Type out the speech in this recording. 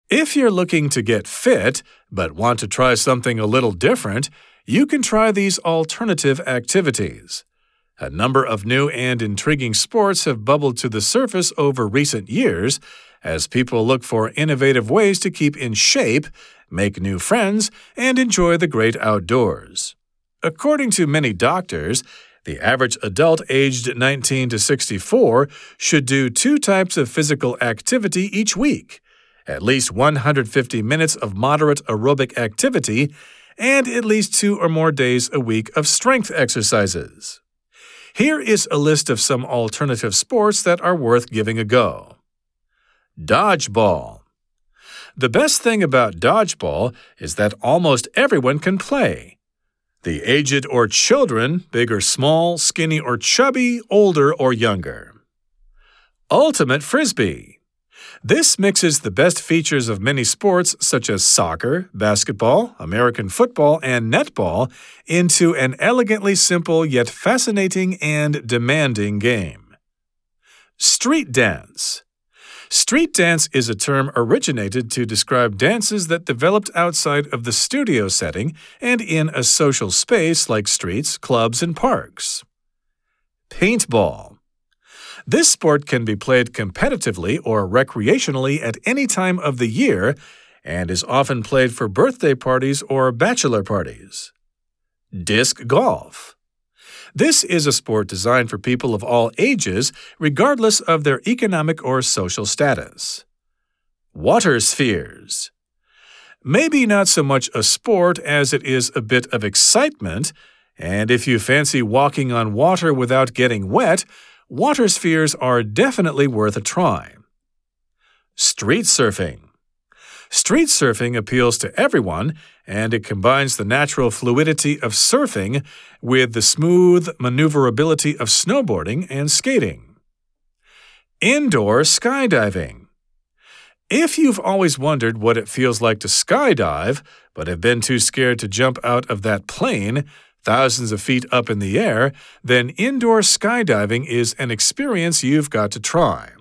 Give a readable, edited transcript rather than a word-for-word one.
If you're looking to get fit, but want to try something a little different, you can try these alternative activities. A number of new and intriguing sports have bubbled to the surface over recent years as people look for innovative ways to keep in shape, make new friends, and enjoy the great outdoors. According to many doctors, the average adult aged 19 to 64 should do 2 types of physical activity each week, at least 150 minutes of moderate aerobic activity, and at least 2 or more days a week of strength exercises. Here is a list of some alternative sports that are worth giving a go. Dodgeball. The best thing about dodgeball is that almost everyone can play. The aged or children, big or small, skinny or chubby, older or younger. Ultimate Frisbee. This mixes the best features of many sports such as soccer, basketball, American football, and netball into an elegantly simple yet fascinating and demanding game. Street dance. Street dance is a term originated to describe dances that developed outside of the studio setting and in a social space like streets, clubs, and parks. Paintball. This sport can be played competitively or recreationally at any time of the year and is often played for birthday parties or bachelor parties. Disc golf. This is a sport designed for people of all ages, regardless of their economic or social status. Water spheres. Maybe not so much a sport as it is a bit of excitement, and if you fancy walking on water without getting wet, water spheres are definitely worth a try. Street surfing. Street surfing appeals to everyone, and it combines the natural fluidity of surfing with the smooth maneuverability of snowboarding and skating. Indoor skydiving. If you've always wondered what it feels like to skydive, but have been too scared to jump out of that plane, thousands of feet up in the air, then indoor skydiving is an experience you've got to try.